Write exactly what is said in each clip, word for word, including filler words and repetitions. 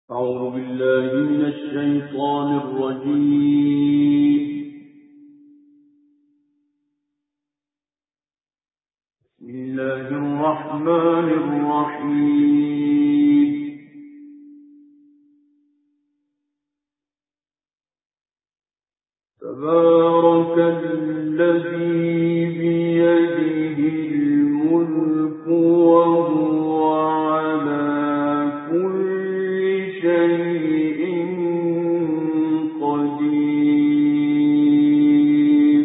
أعوذ بالله من الشيطان الرجيم. بسم الله الرحمن الرحيم. تبارك الذي بيده الملك وهو على كل شيء قدير.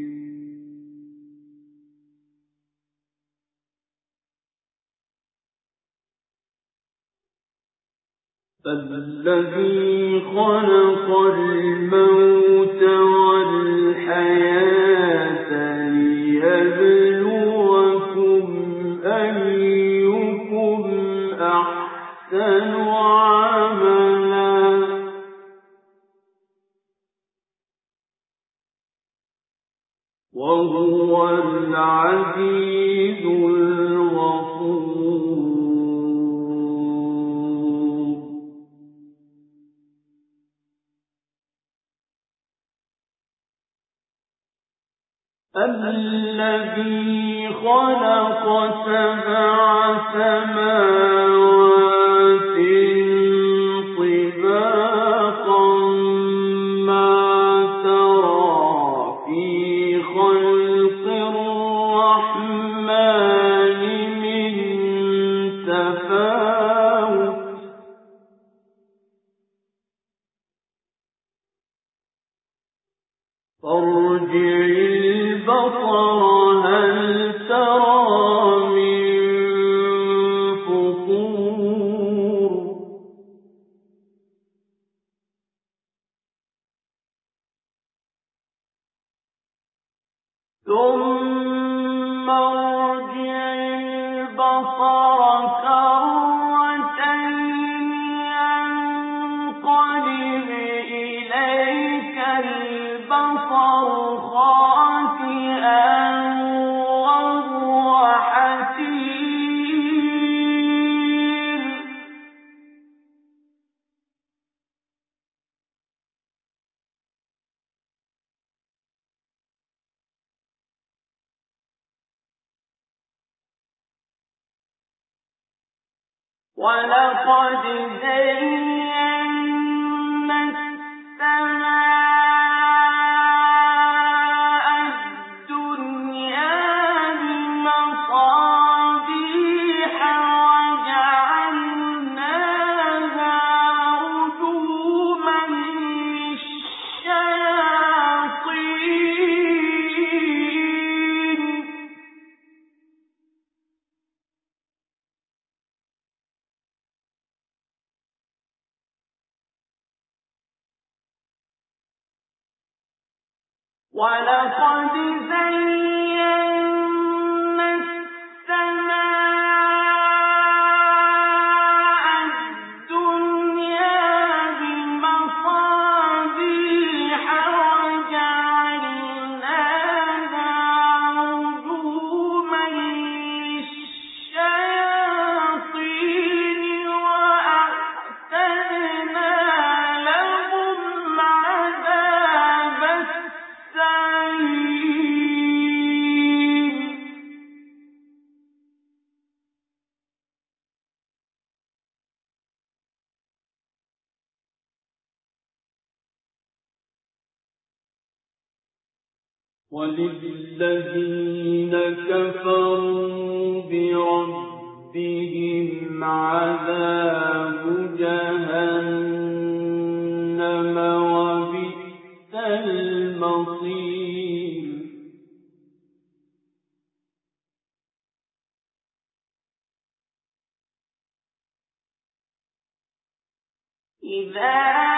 الذي خلق الموت والحياة ليبلوكم أيكم أحسن عملا وهو العزيز الغفور. الذي خلق سبع سماوات طباقا ما ترى في خلق الرحمن من تفاوت فارجع البصر هل ترى من فطور ثم ارجع البصر كرتين ينقلب إليك البصر خاسئا وهو حسير ولقد زينا السماء الدنيا بمصابيح وجعلناها رجوما للشياطين ولقد زينا السماء الدنيا بمصابيح وجعلناها رجوما للشياطين وأعتدنا لهم عذاب السعير. وللذين كفروا بربهم عذاب جهنم وبئس المصير. إذا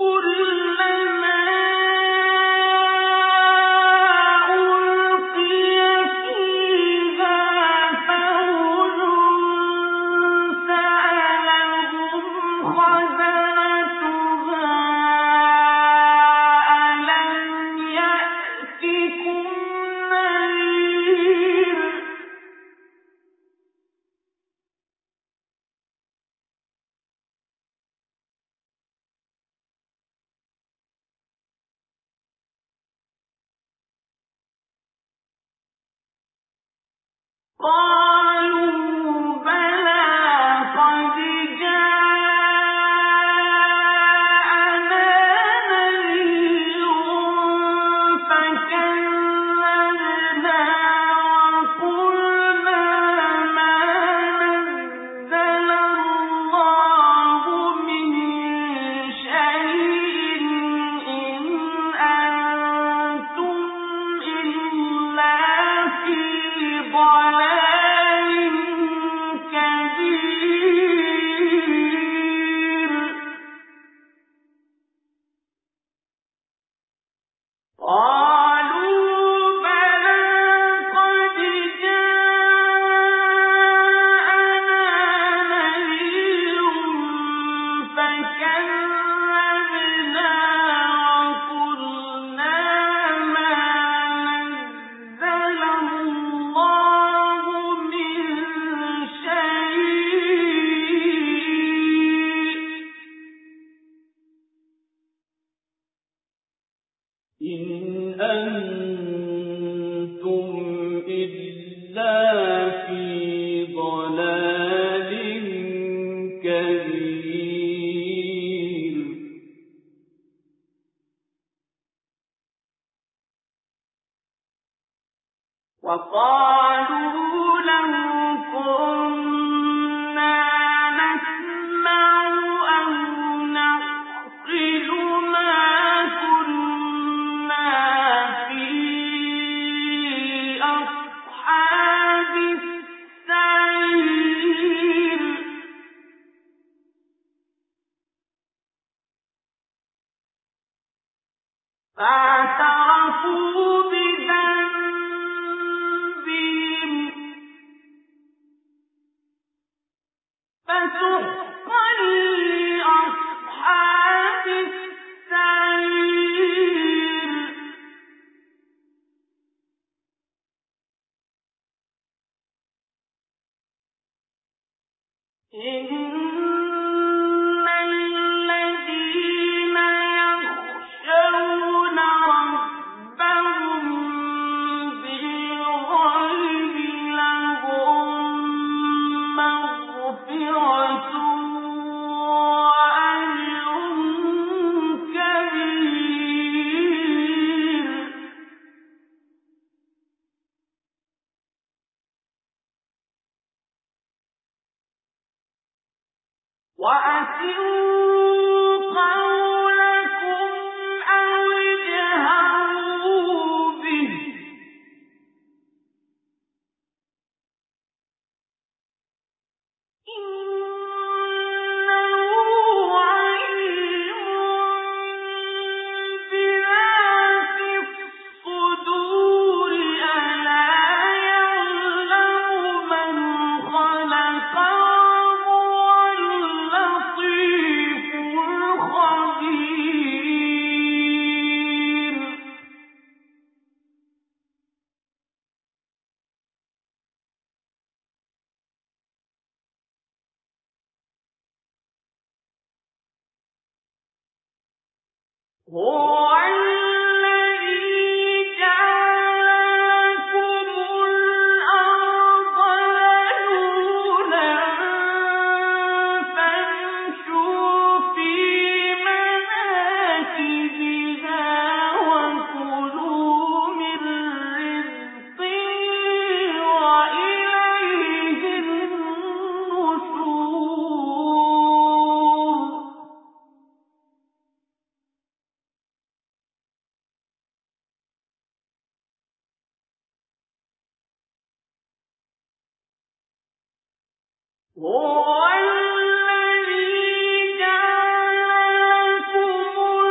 هو الذي جعل لكم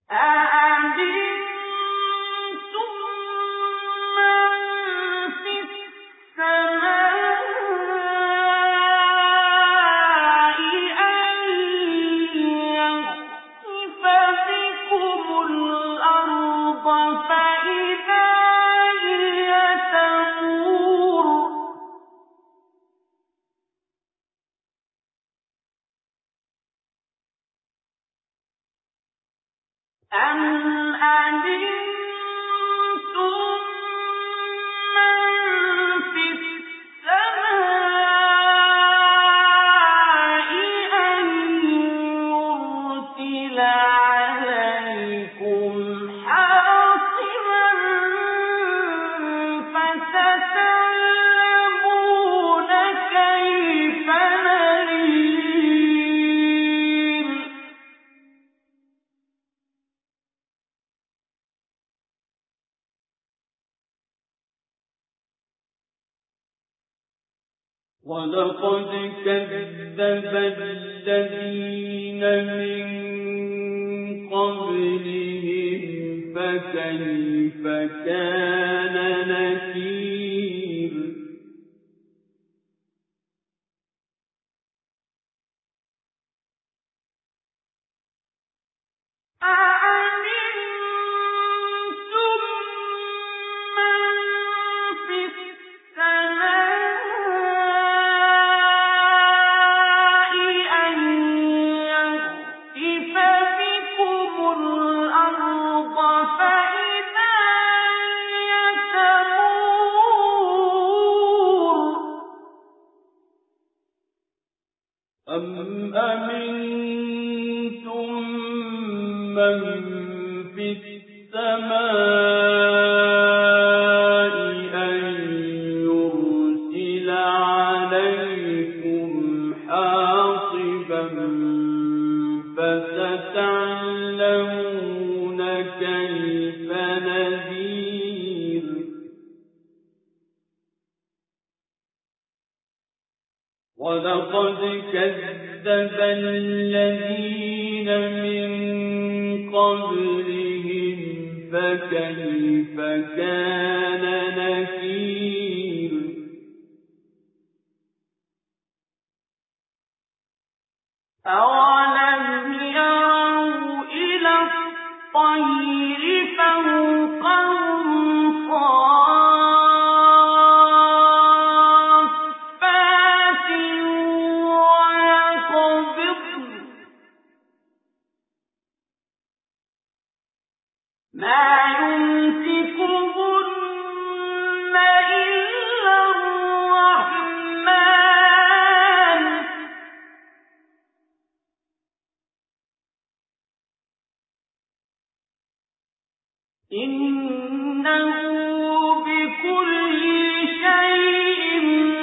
أَأَمِنتُم مَّن فِي السَّمَاءِ أَن يَخْسِفَ بِكُمُ الْأَرْضَ فَإِذَا هِيَ تَمُورُ أَمْ أَمِنتُم مَّن فِي السَّمَاءِ أَن يُرْسِلَ عَلَيْكُمْ حَاصِبًا فَسَتَعْلَمُونَ كَيْفَ نَذِيرِ وَلَقَدْ كَذَّبَ الَّذِينَ مِن قَبْلِهِمْ فَكَيْفَ كَانَ نَكِيرِ أَأَمِنتُم مَّن فِي السَّمَاءِ أَن يَخْسِفَ بِكُمُ الْأَرْضَ فَإِذَا هِيَ تَمُورُ أَمْ أَمِنتُم مَّن فِي السَّمَاءِ أَن يُرْسِلَ عَلَيْكُمْ حَاصِبًا فَسَتَعْلَمُونَ كَيْفَ نَذِيرِ وَلَقَدْ كَذَّبَ الَّذِينَ مِن قَبْلِهِمْ فَكَيْفَ كَانَ نَكِيرِ أَوَلَمْ يَرَوْا إِلَى الطَّيْرِ فَوْقَهُمْ صَافَّاتٍ وَيَقْبِضْنَ مَا يُمْسِكُهُنَّ إِلَّا الرَّحْمَنُ ۚ إِنَّهُ بِكُلِّ شَيْءٍ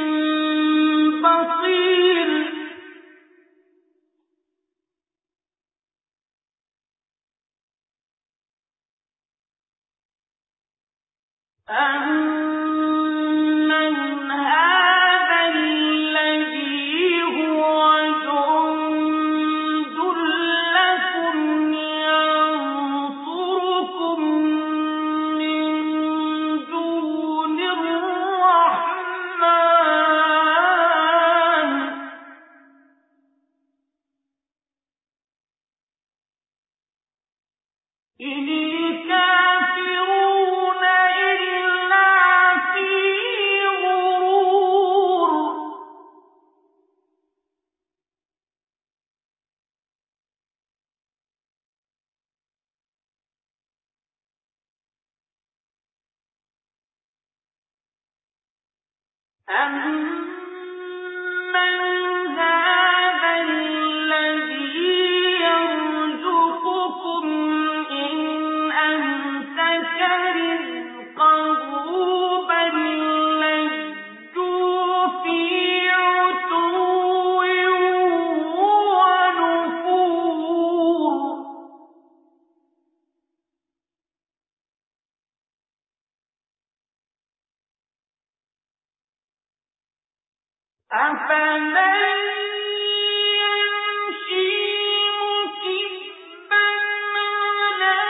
بَصِيرٌ أَمَّنْ هَٰذَا الَّذِي هُوَ جُندٌ لَّكُمْ يَنصُرُكُم مِّن دُونِ الرَّحْمَٰنِ ۚ إِنِ الْكَافِرُونَ إِلَّا فِي غُرُورٍ أَمَّنْ هَٰذَا الَّذِي يَرْزُقُكُمْ إِنْ أَمْسَكَ رِزْقَهُ بَل لَّجُّوا فِي عُتُوٍّ وَنُفُورٍ أَفَمَن يَمْشِي مُكِبًّا عَلَىٰ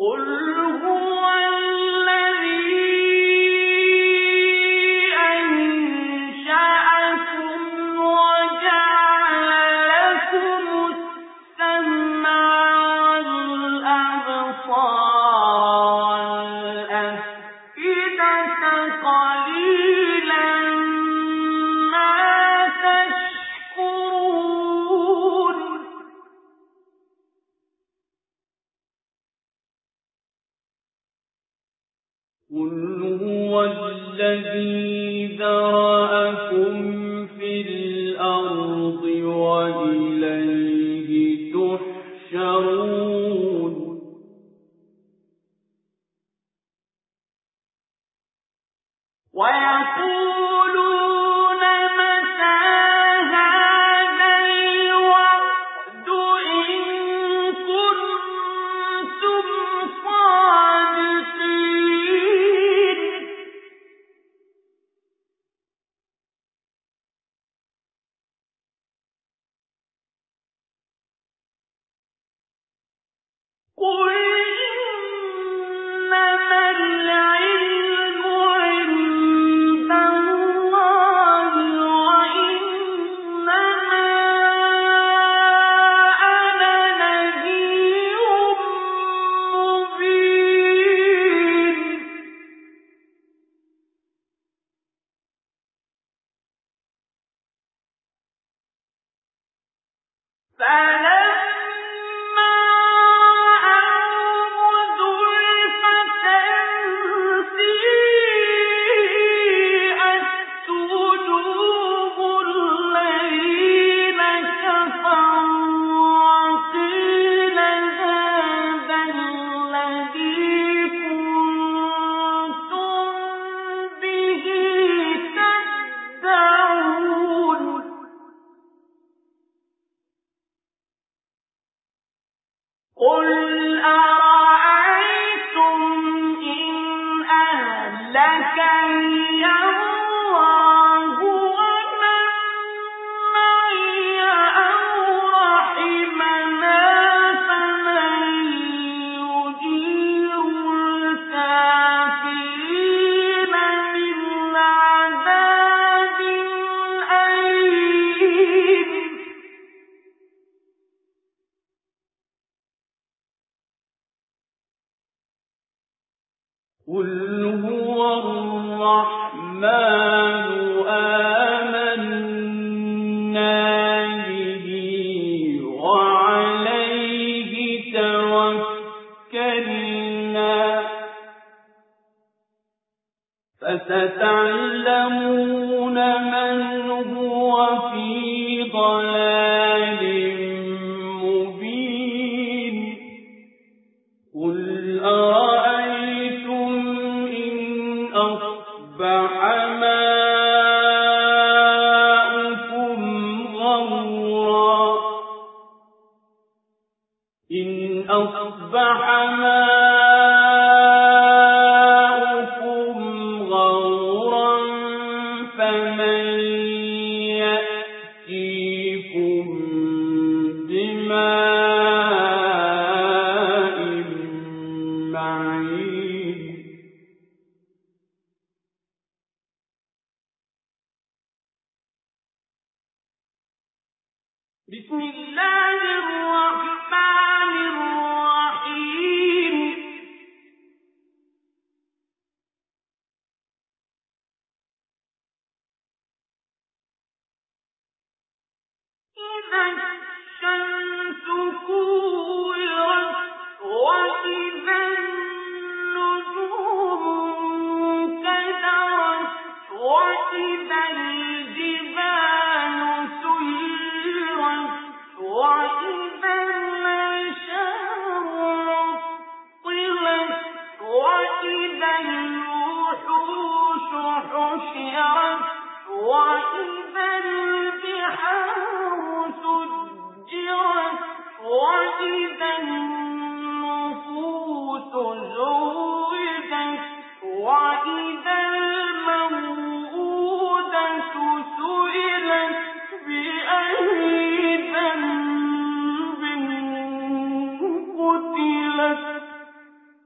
قُلْ هُوَ الَّذِي أَنشَأَكُمْ وَجَعَلَ لَكُمُ السَّمْعَ وَالْأَبْصَارَ وَالْأَفْئِدَةَ قَلِيلًا مَا تَشْكُرُونَ قُلْ هُوَ الَّذِي ذَرَأَكُمْ فِي الْأَرْضِ وَإِلَيْهِ تُحْشَرُونَ وَيَقُولُونَ مَتَىٰ هَٰذَا الْوَعْدُ إِن كُنتُمْ صَادِقِينَ قُلْ إِنَّمَا الْعِلْمُ عِندَ اللَّهِ وَإِنَّمَا أَنَا نَذِيرٌ مُّبِينٌ فَلَمَّا رَأَوْهُ زُلْفَةً سِيئَتْ وُجُوهُ الَّذِينَ كَفَرُوا وَقِيلَ هَٰذَا الَّذِي كُنتُم بِهِ تَدَّعُونَ قُلْ أَرَأَيْتُمْ إِنْ أَهْلَكَنِيَ اللَّهُ وَمَن مَّعِيَ أَوْ رَحِمَنَا فَمَن يُجِيرُ الْكَافِرِينَ مِنْ عَذَابٍ أَلِيمٍ قُلْ هُوَ الرَّحْمَٰنُ آمَنَّا بِهِ وَعَلَيْهِ تَوَكَّلْنَا فَسَتَعْلَمُونَ مَنْ هُوَ فِي ضَلَالٍ مُّبِينٍ قُلْ أَرَأَيْتُمْ إِنْ أَصْبَحَ مَاؤُكُمْ غَوْرًا إِنْ أَصْبَحَ مَاؤُكُمْ غَوْرًا فَمَن يَأْتِيكُم بِمَاءٍ مَّعِينٍ بسم الله الرحمن الرحيم إِذَا الشَّمْسُ كُوِّرَتْ وَإِذَا النُّجُومُ انكَدَرَتْ وَإِذَا الْجِبَالُ سُيِّرَتْ وَإِذَا الْعِشَارُ عُطِّلَتْ وَإِذَا الْوُحُوشُ حُشِرَتْ وَإِذَا الْبِحَارُ سُجِّرَتْ وَإِذَا النُّفُوسُ زُوِّجَتْ وَإِذَا الْمَوْءُودَةُ سُئِلَتْ بِأَيِّ ذَنبٍ قُتِلَتْ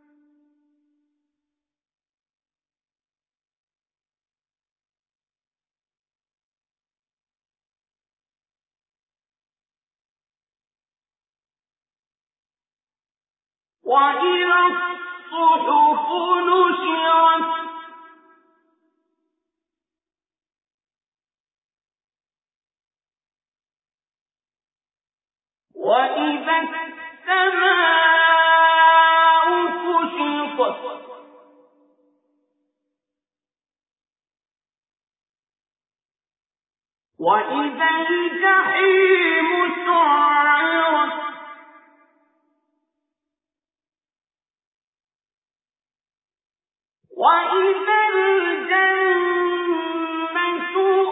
وإذا الصحف نشرت وإذا السماء كشطت وإذا الجحيم سعرت وإذا الجنة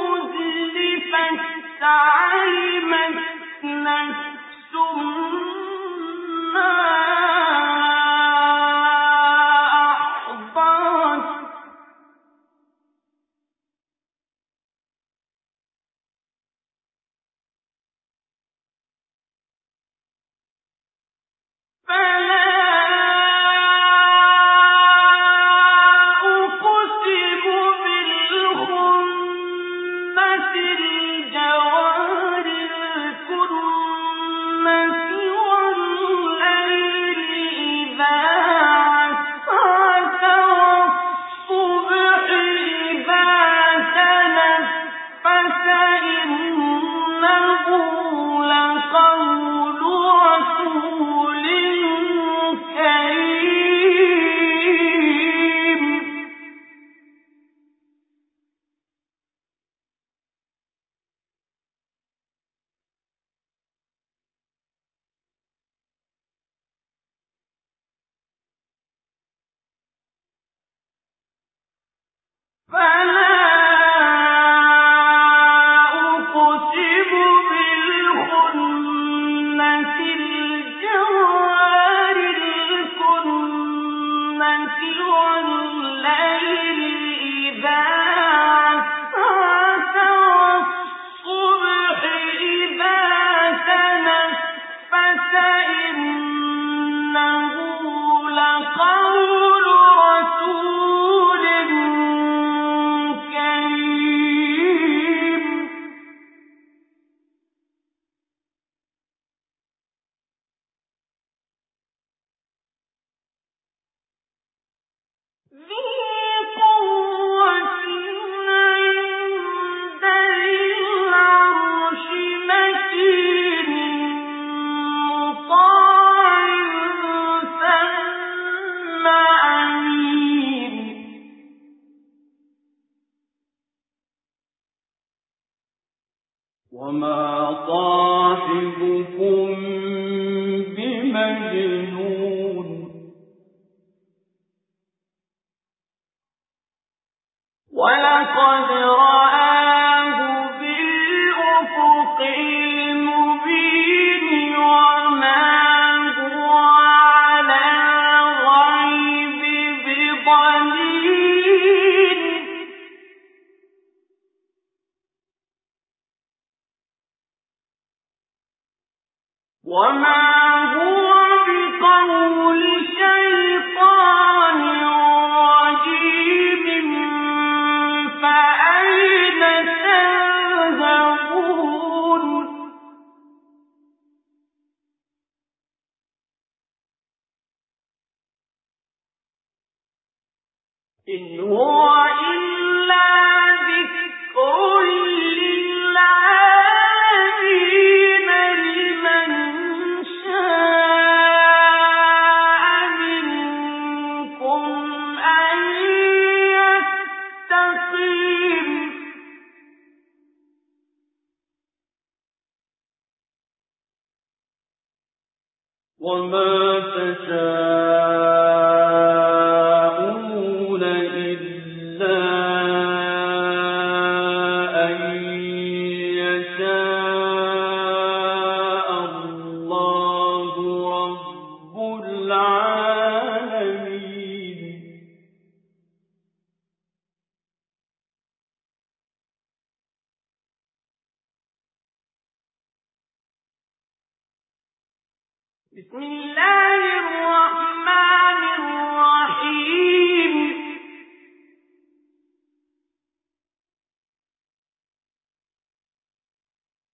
أزلفت علمت نفس ما أحضرت فلا أقسم بالخنس الجوار الكنس والليل إذا عسعس والصبح إذا تنفس إنه لقول رسول كريم فلا أقسم بالخنس الجوار الكنس والليل إذا عسعس والصبح إذا تنفس إنه لقول رسول كريم ذي قوة عند ذي العرش مكين مطاع ثم أمين وما صاحبكم بمجنون ولقد رآه بالأفق المبين وما هو على الغيب بضنين وما هو بقول شيطان رجيم فأين تذهبون إن هو إلا ذكر للعالمين لمن شاء منكم أن يستقيم وما تشاءون إلا أن يشاء الله رب العالمين بسم الله الرحمن الرحيم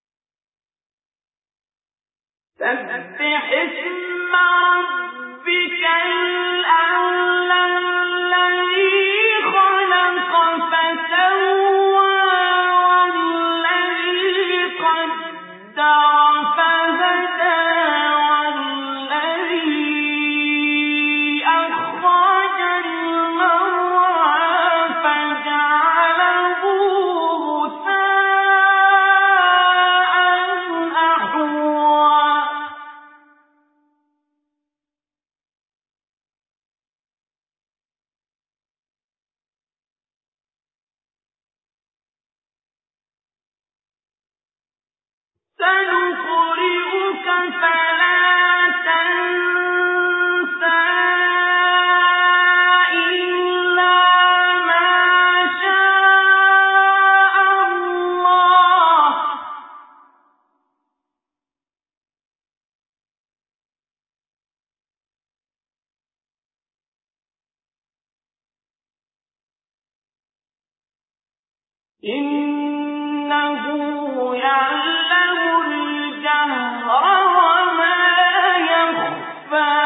سبح اسم ربك سنقرئك فلا تنسى إلا ما شاء الله إنه يعلم الجهر وما يخفى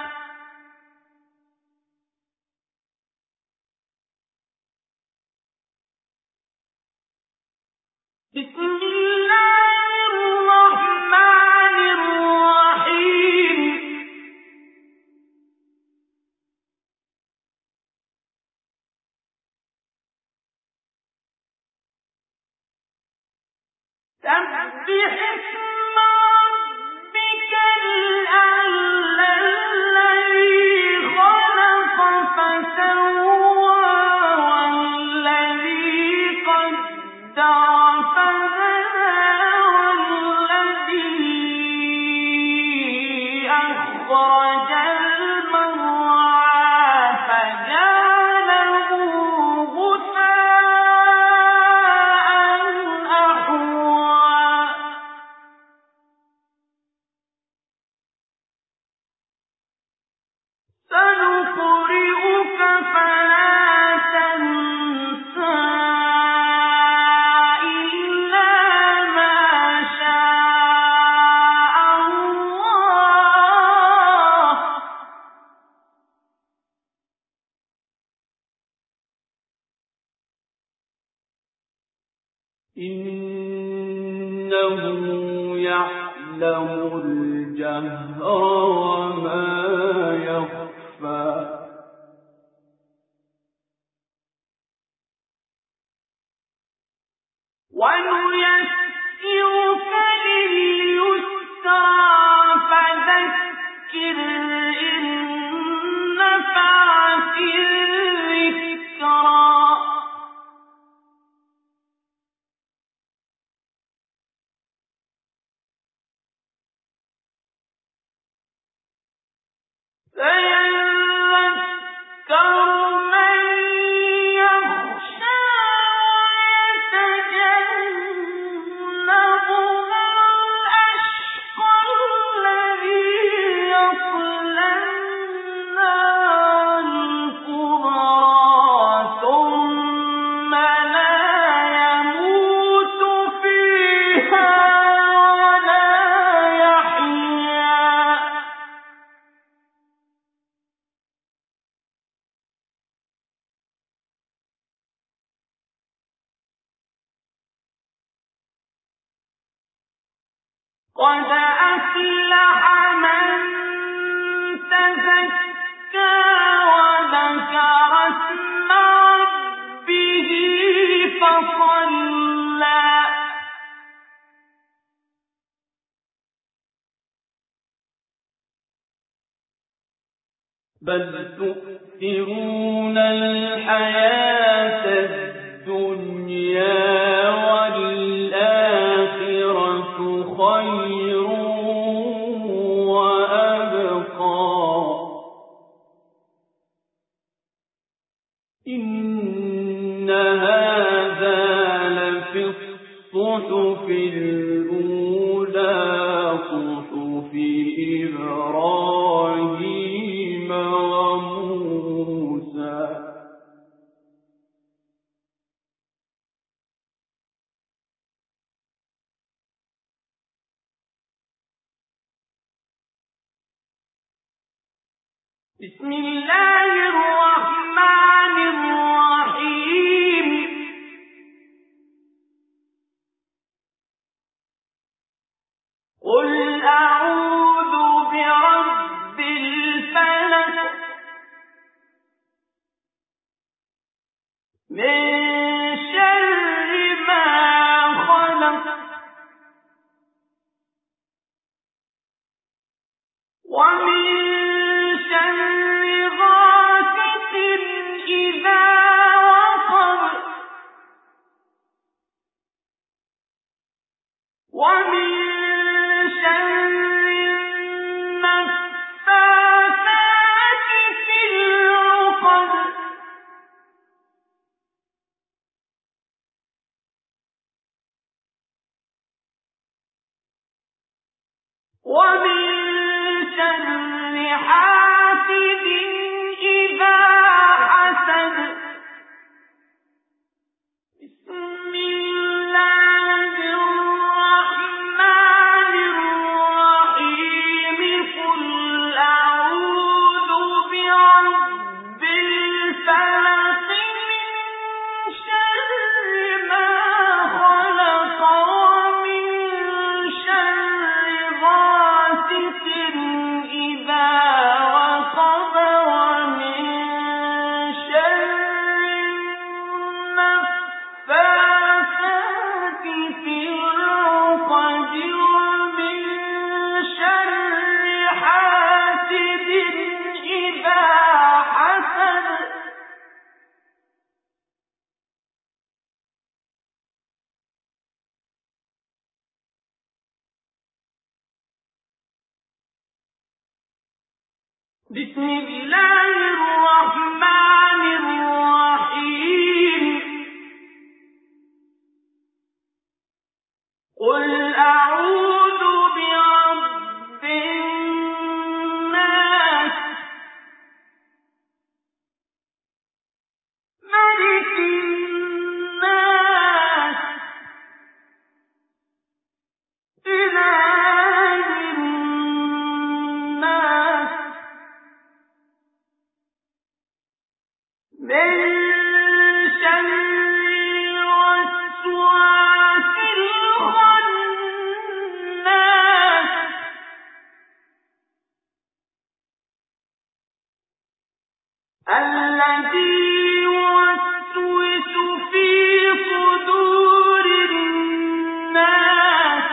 بسم الله الرحمن الرحيم سبح اسم ربك الأعلى الذي خلق فسوى والذي قدر فهدى والذي أخرج المرعى فجعله غثاء أحوى سنقرئك فلا تنسى إلا ما شاء الله إنه يعلم الجهر وما يخفى ونيسرك لليسرى فذكر إن نفعت الذكرى سيذكر من يخشى ويتجنبها الأشقى الذي يصلى النار الكبرى ثم لا يموت فيها ولا يحيا قد أفلح من تزكى وذكر اسم ربه فصلى بل تؤثرون الحياة الدنيا والآخرة خير وأبقى إن هذا لفي الصحف الأولى صحف إبراهيم وموسى بسم الله الرحمن الرحيم قل أعوذ برب الفلق من شر ما خلق ومن شر غاسق إذا وقب ومن بسم الله الرحمن الرحيم قل أعوذ برب الناس ملك الناس إله الناس من شر الوسواس الخناس الذي يوسوس في صدور الناس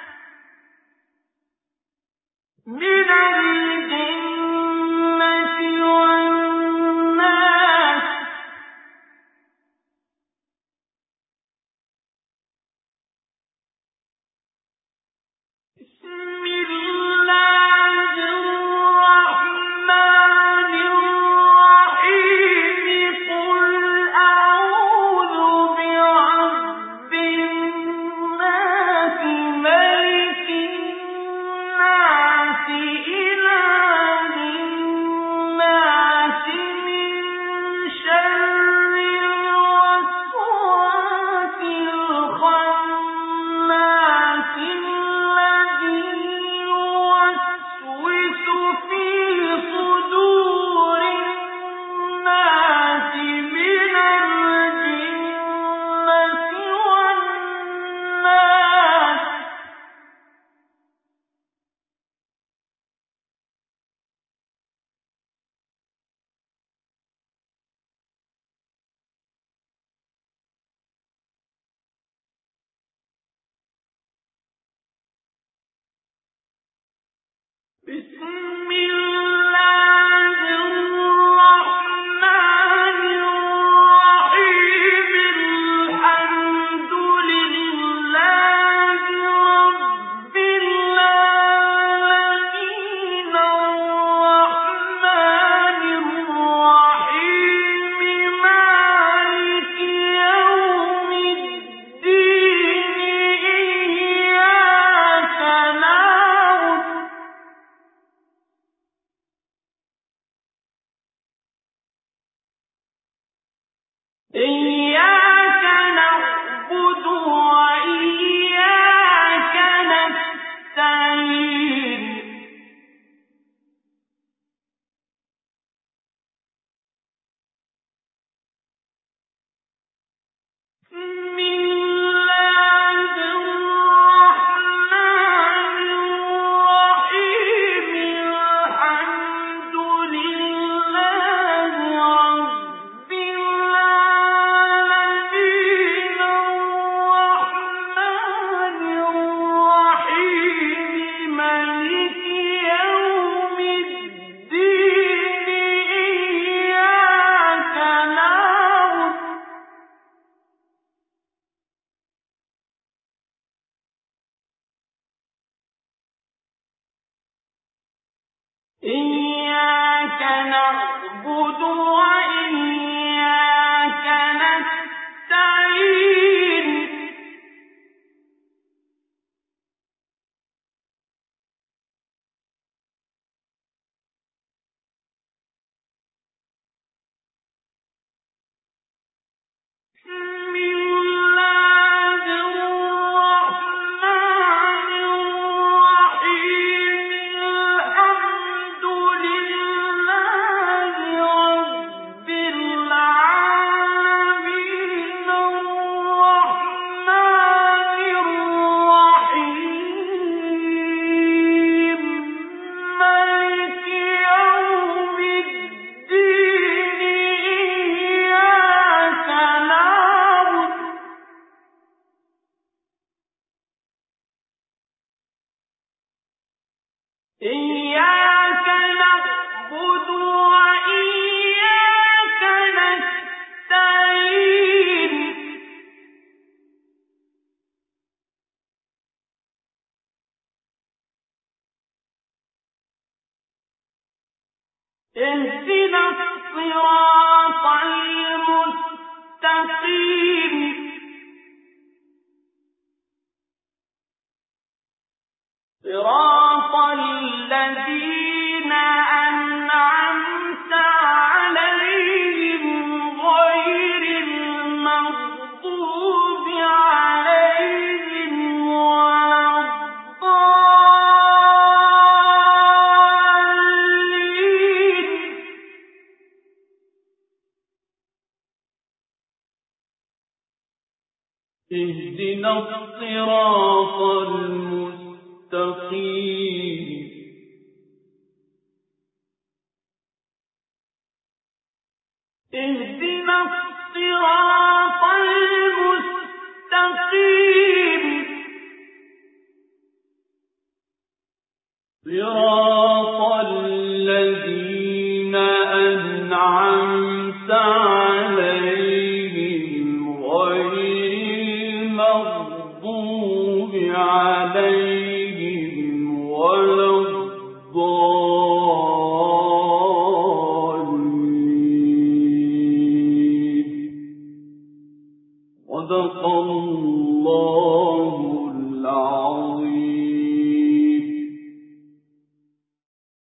من الجنة والناس بسم الله الرحمن الرحيم قل أعوذ برب الناس ملك الناس إله الناس من شر الوسواس الخناس الذي يوسوس في صدور الناس من الجنة والناس بسم الله الرحمن الرحيم الحمد لله رب العالمين الرحمن الرحيم مالك يوم الدين إياك نعبد إياك نعبد وإياك نستعين بسم الله الرحمن الرحيم الحمد لله رب العالمين الرحمن الرحيم مالك يوم الدين إياك نعبد إياك نعبد وإياك نستعين بسم الله الرحمن الرحيم الحمد لله رب العالمين اهدنا الصراط المستقيم صراط الذين أنعمت عليهم غير المغضوب عليهم ولا الضالين اهدنا الصراط المستقيم اهدنا الصراط المستقيم صراط الذين أنعمت عليهم